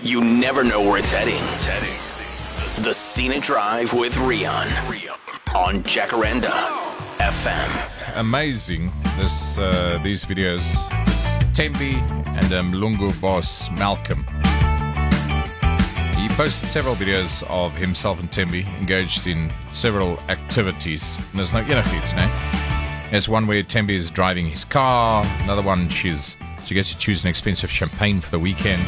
You never know where it's heading. The Scenic Drive with Rian on Jacaranda FM. Amazing, these videos. This Tembi and Mlungu boss Malcolm. He posted several videos of himself and Tembi engaged in several activities. And there's no iets, né? There's one where Tembi is driving his car. Another one, she gets to choose an expensive champagne for the weekend.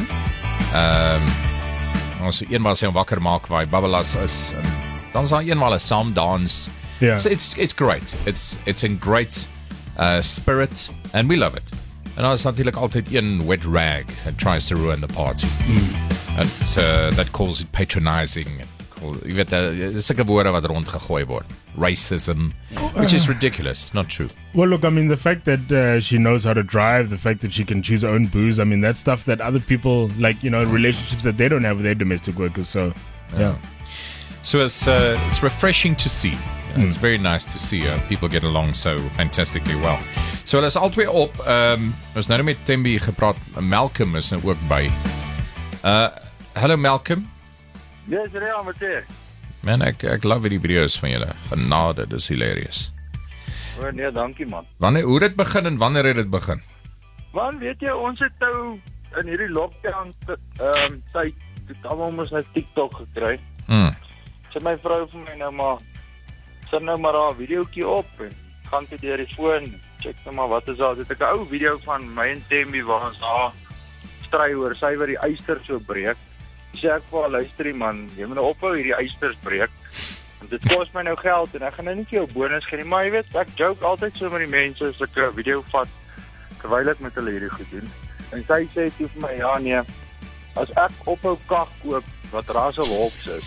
Ons eenmaal sy hom wakker maak waar hy babbelas is, en dan is daar eenmaal 'n saam dans. Yeah. So it's great. It's in great spirit, and we love it. En dan is natuurlik altyd een wet rag that tries to ruin the party. That calls it patronizing. Jy weet, sulke woorde wat rondgegooi word. Racism, which is ridiculous, not true. Well, look, I mean, the fact that she knows how to drive, the fact that she can choose her own booze, I mean, that's stuff that other people, like, relationships that they don't have with their domestic workers. So, yeah. So it's refreshing to see. It's very nice to see people get along so fantastically well. So hulle is albei op. Ons nou met Tembi gepraat. Malcolm is nou ook by. Hello Malcolm. Yes, Rian, wat sê? Man, ek love die video's van julle. Genade, dis hilarious. O nee, dankie man. Hoe dit begin en wanneer het dit begin? Man, weet jy, ons het nou in hierdie lockdown tyd het almal mos nou TikTok gekry. Sy my vrou vir my nou maar sit nou maar haar videoetjie op en gaan toe deur die foon, check nou maar wat is daar. Dit ek 'n ou video van my en Tembi waar ons daar stry oor sy wat die yster so breek. Sê ek vir haar, luister man, jy moet nou ophou hierdie ysters breek. Want dit kos my nou geld en ek gaan nou nie vir jou bonus gee nie, maar jy weet, ek joke altyd so met die mense as ek 'n video vat terwyl ek met hulle hierdie goed doen. En sy sê toe vir my, ja nee, as ek ophou kak koop wat Russell Hawks is,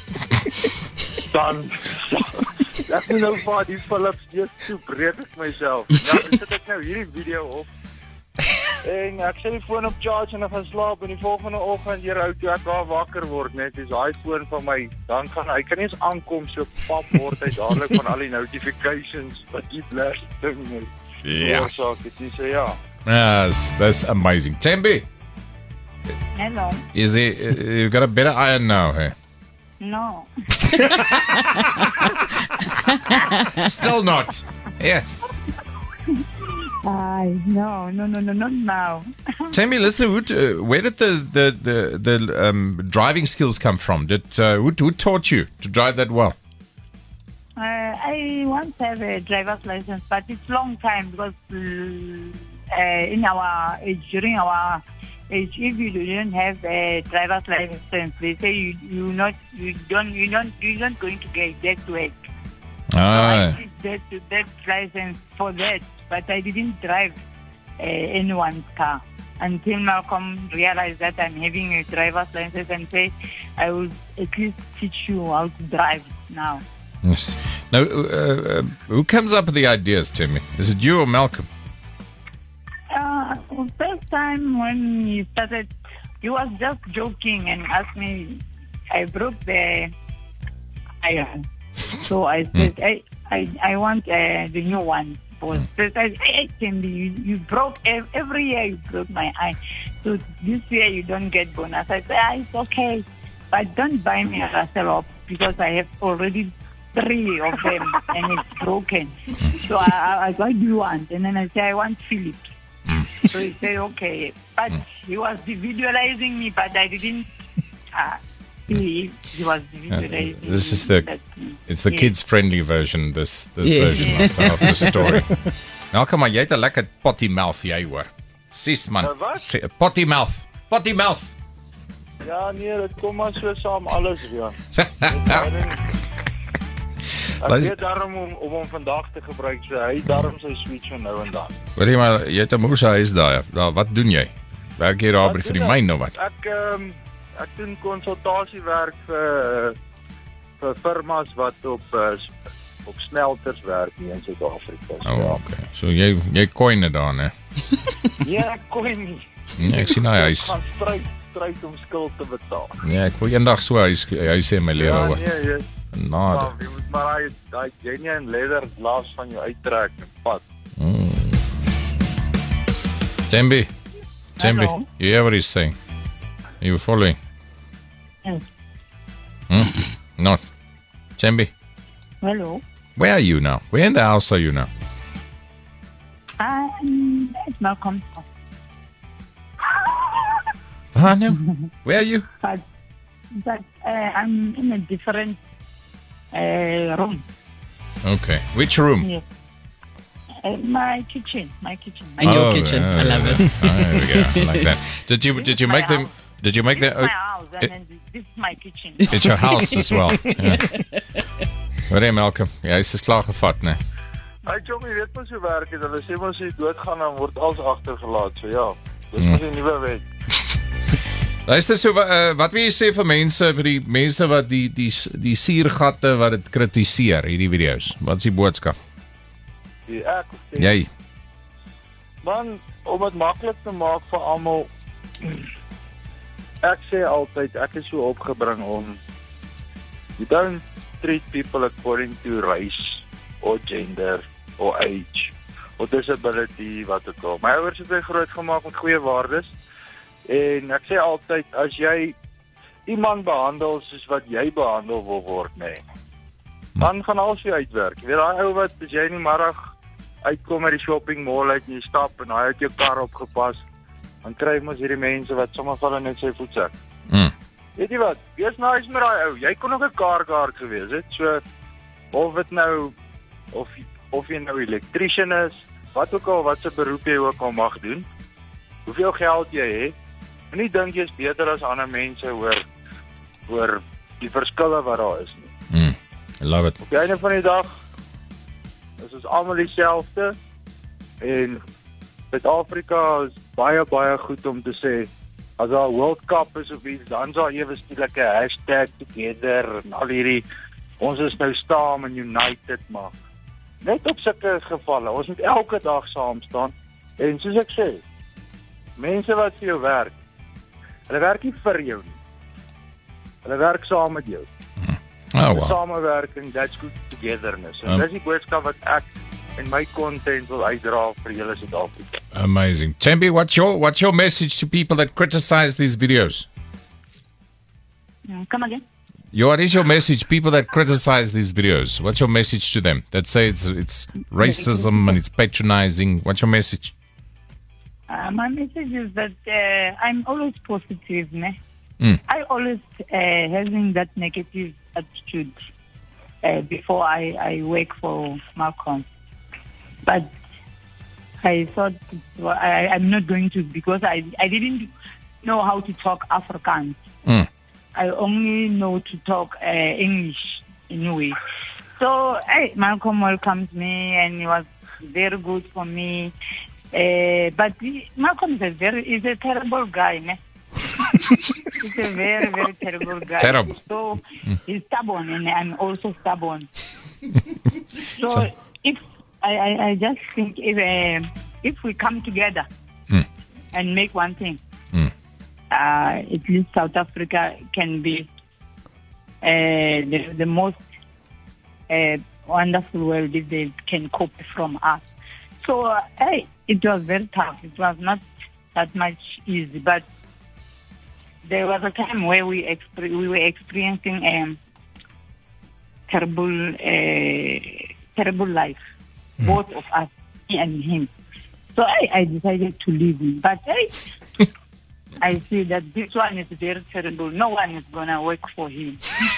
dan ek moet nou vir die Philips eers toe breek ek myself. Ja, dan sit ek nou hierdie video op. En ek sê die foon op charge en ek gaan slaap en die volgende oggend hier hou toe ek daar wakker word net is daai foon van my dan gaan hy kan nie eens aankom so pap word hy dadelik van al die notifications wat die blast ding is. Yes. So ja. Yes, that's amazing. Tembi, Hello. you've got a better iron now, hey? No. Still not. Yes. No, not now. Tembi, listen, where did the driving skills come from? Who taught you to drive that well? I once have a driver's license, but it's long time because in our age, during our age, if you don't have a driver's license, they say you're not going to get that work. So I did that license for that. But I didn't drive anyone's car until Malcolm realized that I'm having a driver's license and say, I will at least teach you how to drive now. Yes. Now, who comes up with the ideas, Timmy? Is it you or Malcolm? First time when he started, he was just joking and asked me, I broke the iron. So I said, I want the new one. You broke every year. You broke my eye, so this year you don't get bonus. I said, it's okay, but don't buy me a Russell because I have already 3 of them and it's broken. So I what do you want? And then I say I want Philips. So he said okay, but he was visualizing me, but I didn't. He was visualizing. This is it's the kids-friendly version. This version of the story. Malcolm, maar jy het 'n lekker potty mouth jy hoor. Sis man. Potty mouth. Potty mouth. Ja nee, dit kom maar so saam alles weer. Ek weet daarom om hom vandag te gebruik. So hy daarom sy switch van nou en dan. Weet jy maar jy het 'n moerse huis daar. Wat doen jy? Werk jy daar vir die myn of wat? Ek doen konsultasiewerk vir firmas wat op smelters werk hier in Suid-Afrika. Oh, okay. So jy coin dit daar, né? Ja, ek coin nie. Nee, ek sien hy is. Ek gaan stryd om skuld te betaal. Ja, ek wil eendag so hy sê my lewe hoor. Ja, nee, Nade. Jy moet maar daai genuine leather gloves van jou uittrek en pat. Tembi, you hear what he's saying? you following? Yes. Not. Tembi, Hello. where are you now? Where in the house are you now? I'm at Malcolm's house. No. Where are you? But I'm in a different room. Okay. Which room? Yes. My kitchen. In your kitchen. I love it. There we go. Like that. Did you make them? Did you make This them? is my house, and then this is my kitchen. It's your house as well. Ja. Hoor jy, Malcolm? Jy is klaar gevat, né? Hy Johnny weet mos hoe werk dit. Hulle sê mos as jy doodgaan dan word alles agtergelaat. So ja, dis mos 'n nuwe wet. Luister, so wat wil jy sê vir die mense wat die suurgatte wat dit kritiseer, hierdie video's? Wat is die boodskap? Ek sê Jy. man, om dit maklik te maak vir almal. Ek sê altyd, ek is so opgebring om you don't treat people according to race or gender or age or disability, wat ook al. My ouers het my groot gemaak met goeie waardes. En ek sê altyd, as jy iemand behandel soos wat jy behandel wil word, dan gaan alles vir uitwerk. Jy weet, daai ou wat, as jy in die middag uitkom uit die shopping mall uit en jy stap en hy het jou kar opgepas, dan kry mos hierdie mense wat sommer hulle net sy voetsak. Weet jy wat, wees nice met daai ou. Jy kon nog 'n car guard gewees het, so, of dit nou, of jy nou elektrician is, wat ook al, wat se beroep jy ook al mag doen, hoeveel geld jy het, en nie dink jy is beter as ander mense oor die verskille wat daar is nie. I love it. Op die einde van die dag is ons almal dieselfde, en Suid-Afrika is baie, baie goed om te sê, as daar 'n World Cup is of iets, dan is daar ewe skielik 'n hashtag together, en al hierdie, ons is nou saam en united, maar net op sulke gevalle, ons moet elke dag saam staan, en soos ek sê, mense wat vir jou werk, hulle werk nie vir jou nie, hulle werk saam met jou. Oh, wow. Samewerking, that's good togetherness. En dis die boodskap wat ek en my content wil uitdra vir julle Suid-Afrika. Amazing. Tembi, what's your message to people that criticize these videos? Come again? What is your message, people that criticize these videos? What's your message to them that say it's racism and it's patronizing? What's your message? My message is that I'm always positive, ne? I always having that negative attitude before I work for Malcolm. But I thought I'm not going to, because I didn't know how to talk Afrikaans. I only know to talk English anyway. So Malcolm welcomed me and he was very good for me. But Malcolm is a terrible guy, ne? He's a very, very terrible guy. Terrible. So he's stubborn, and I'm also stubborn. So if I just think if we come together and make one thing, at least South Africa can be the most wonderful world if they can copy from us. So it was very tough. It was not that much easy, but there was a time where we were experiencing terrible life, both of us, me and him. So I decided to leave him. But I see that this one is very terrible. No one is gonna work for him.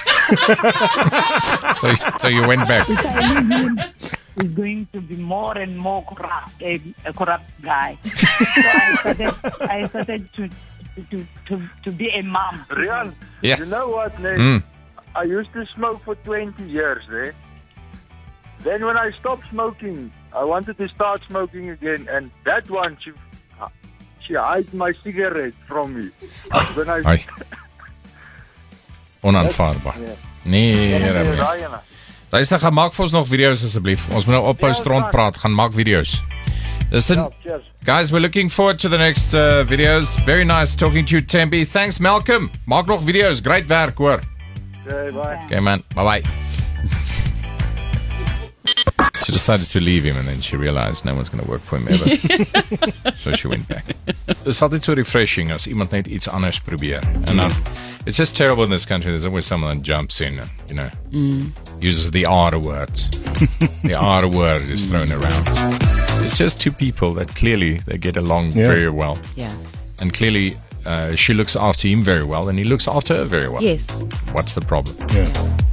So you went back. If I leave him, he's going to be more and more corrupt, a corrupt guy. So I started to be a mom. Rian, Yes. you know what, I used to smoke for 20 years, Then when I stopped smoking, I wanted to start smoking again, and that one, she hid my cigarette from me. When I... Ai. Onaanvaarbaar. Nee, Rabbi. Luister, gaan maak vir ons nog video's asseblief. Ons moet nou ophou strand praat, gaan maak video's. Listen, guys, we're looking forward to the next videos. Very nice talking to you, Tembi. Thanks, Malcolm. Maak nog video's. Great werk, hoor. Okay, bye. Okay, man. Bye-bye. She decided to leave him, and then she realized no one's going to work for him ever. So she went back. It's altyd so refreshing as iemand net iets anders probeer. And it's just terrible in this country. There's always someone that jumps in and, uses the R word. The R word is thrown around. It's just two people that clearly they get along very well. Yeah. And clearly she looks after him very well, and he looks after her very well. Yes. What's the problem? Yeah.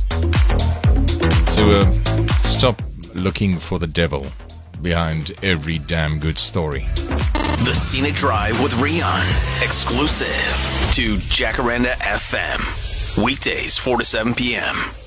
So stop looking for the devil behind every damn good story. The Scenic Drive with Rian, exclusive to Jacaranda FM. Weekdays 4 to 7 p.m.